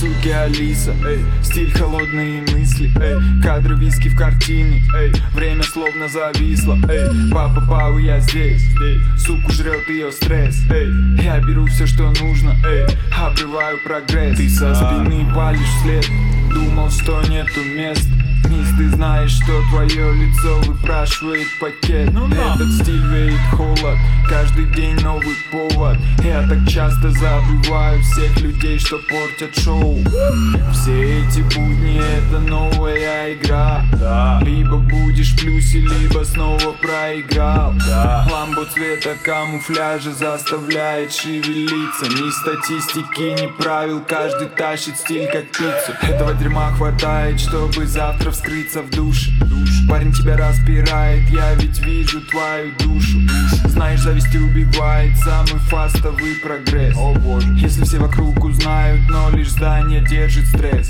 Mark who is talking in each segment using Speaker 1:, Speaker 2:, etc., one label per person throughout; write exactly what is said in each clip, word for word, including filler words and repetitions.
Speaker 1: суки Алиса, эй, стиль холодные мысли, эй, кадры виски в картине, эй, время словно зависло, эй, папа, пау, я здесь, эй, суку жрет ее стресс, эй, я беру все, что нужно, эй, обрываю прогресс. Ты со спины палишь вслед, думал, что нету мест. Низ, ты знаешь, что твое лицо выпрашивает пакет. Этот стиль веет холод, каждый день новый повод. Я так часто забываю всех людей, что портят шоу. Все эти будни это новая игра, да. Либо будешь в плюсе, либо снова проиграл, да. Ламбо цвета камуфляжа заставляет шевелиться. Ни статистики, ни правил, каждый тащит стиль как пиццу. Этого дерьма хватает, чтобы завтра вскрыться в душе. Парень тебя распирает, я ведь вижу твою душу. Знаешь, зависть убивает самый фастовый прогресс. Если все вокруг узнают, но лишь здание держит стресс.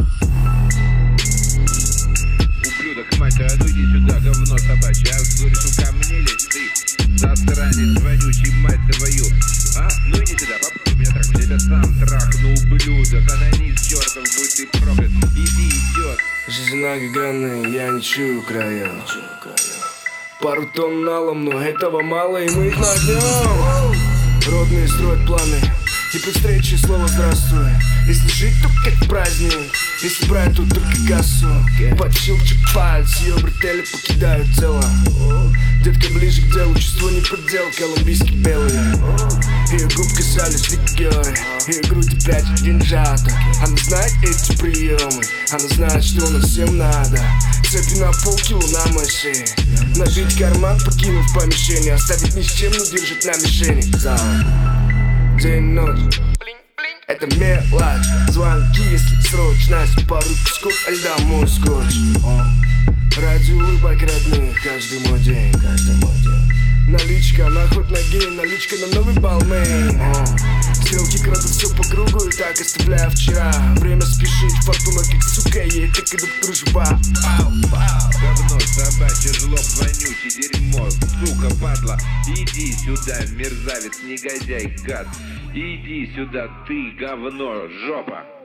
Speaker 2: Ублюдок, мать твою, ну иди сюда, говно собачье. А говоришь, ко мне лезь, ты засранец вонючий, мать твою. А, ну иди сюда, попробуй меня трахнуть, я тебя сам трахну, ублюдок. Анонист чертов, будь ты проклят, иди, идет.
Speaker 3: Жизнь многогранная, я не чую края. Пару тонн налом, но этого мало, и мы их нагнем. Родные строят планы, и при встрече слово здравствуй. Если жить, то как праздник, если брать, то только кассу. Под щелчок пальц, ее бретели покидают тело. Детка ближе к делу, чувство не предел, колумбийский белый. Ее губ касались ликеры, ее груди пять деньжата. Она знает эти приемы, она знает, что нам всем надо. Цепи на полкило на мыши, набить карман, покинув помещение. Оставить ни с чем, но держит на мишени. День-ночь, это мелочь. Звонки, если срочность, пару кусков льда, мой скотч. Ради улыбок родных, каждый мой день, каждый мой день. Наличка на ход ноги, наличка на новый балмейн. Стрелки крадут все по кругу, и так оставляя вчера. Время спешит, фортуна как сука, ей так идут кружба.
Speaker 2: Говно собачье, жлоб вонючий, дерьмо, сука, падла. Иди сюда, мерзавец, негодяй, гад. Иди сюда, ты говно, жопа.